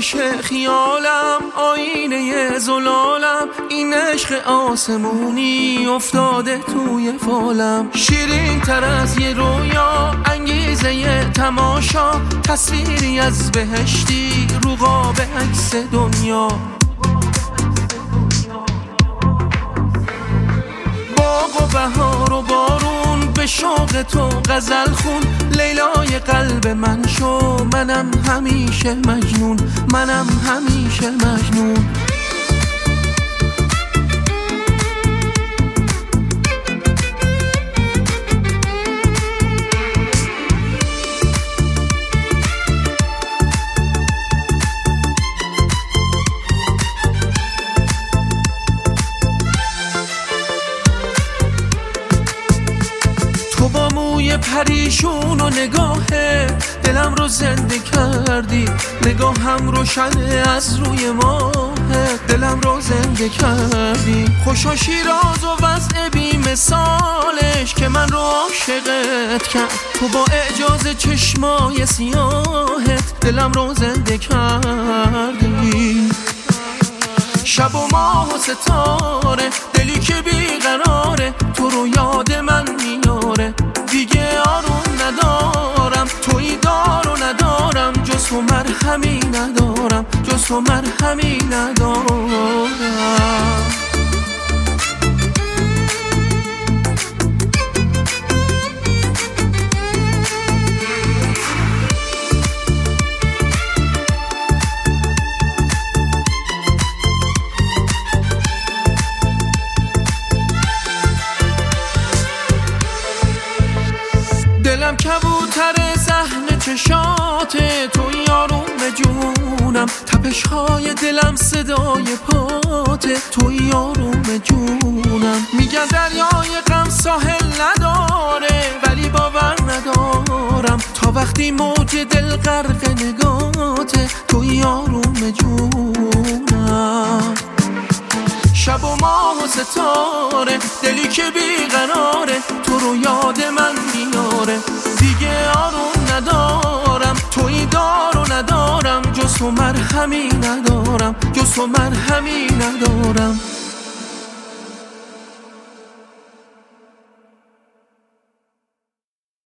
آرامش خیالم، آینه زلالم، این عشق آسمونی افتاده توی فالم. شیرین تر از یه رویا، انگیزه یه تماشا، تصویری از بهشتی رو قاب عکس دنیا. باغ و بهار و بارون، به شوق تو غزل خون، لیلای قلب من شو، منم همیشه مجنون، منم همیشه مجنون. تو با موی پریشون و نگاهه دلم رو زنده کردی، نگاهم روشنه از روی ماهه، دلم رو زنده کردی. خوشا شیراز و وضع بی مثالش که من رو عاشقت کرد، تو با اعجاز چشمای سیاهت دلم رو زنده کردی. شب و ماه و ستاره، دلی که بیقراره، تو رو یاد من میاره، دیگه آروم ندارم، تویی دار و ندارم، جز تو مرهمی ندارم، جز تو مرهمی ندارم. دلم کبوتر صحن چشاته، توی آروم جونم، تپش های دلم صدای پاته، توی آروم جونم. میگن دریای غم ساحل نداره، ولی باور ندارم، تا وقتی موج دل غرق نگاته، توی آروم جونم. شب و ماه و ستاره، دلی که بیقراره، تو رو یاد من میاره، دیگه آروم ندارم، تویی دار و ندارم، جز تو مرهمی ندارم، جز تو مرهمی ندارم.